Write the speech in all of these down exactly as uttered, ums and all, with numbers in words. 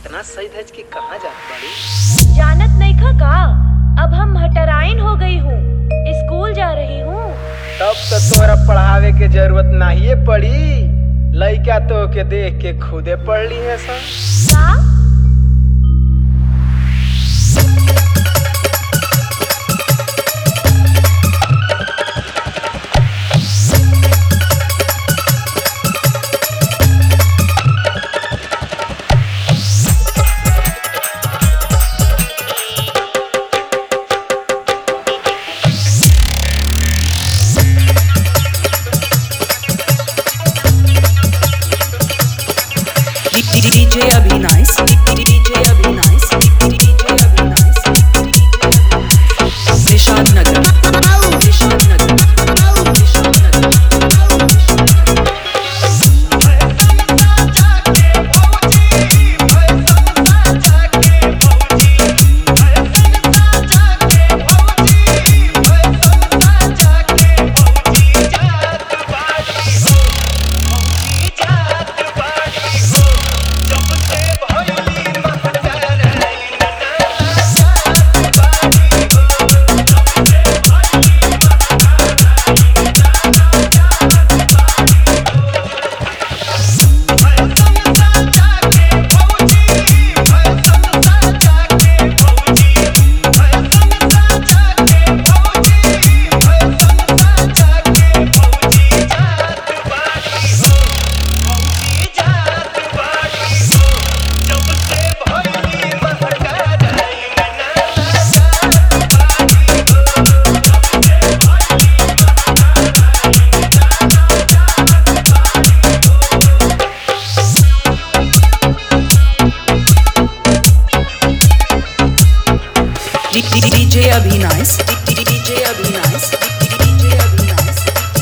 इतना सही धज के कहाँ जात बाड़ी? जानत नहीं खा का, अब हम हटराइन हो गई हूँ, स्कूल जा रही हूँ। तब तो तोरा पढ़ावे के जरूरत नहीं पड़ी, लइका तो के देख के खुदे पढ़ ली है सन। का? DJ Abhinash DJ Abhinash DJ Abhinash Nishad Nagar Nishad Nagar Nishad Nagar DJ Abhinash DJ Abhinash DJ Abhinash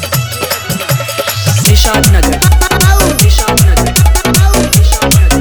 Nishad Nagar Nishad Nagar Nishad Nagar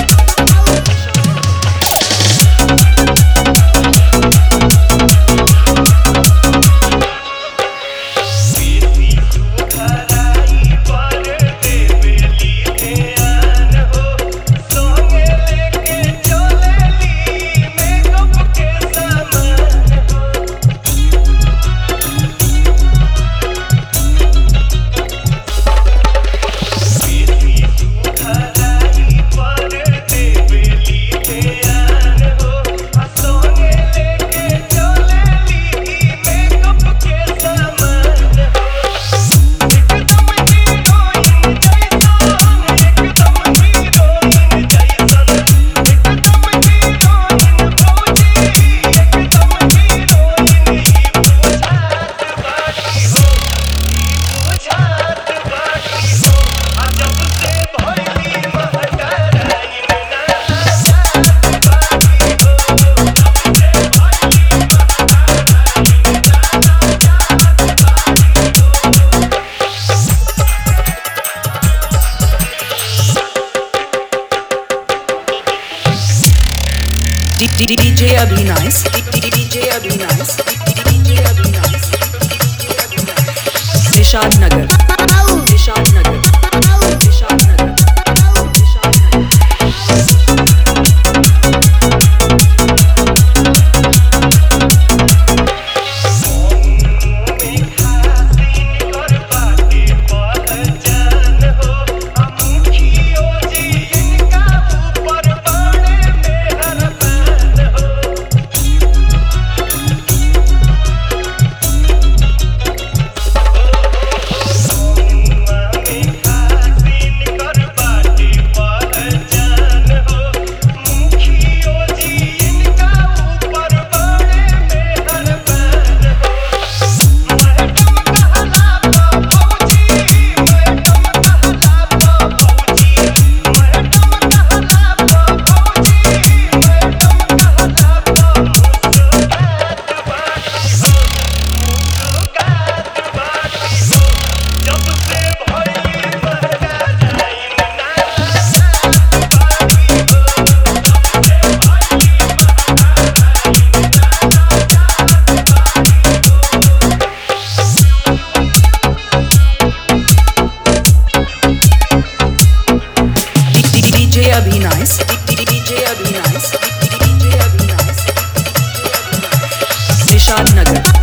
DJ Abhinash DJ Abhinash DJ Abhinash Nishad Nagar Nishad Nagar Nishad Nagar Nishad नगर Mommy DJ Abhinais, DJ Abhinais, DJ Abhinais, Nishad Nagar.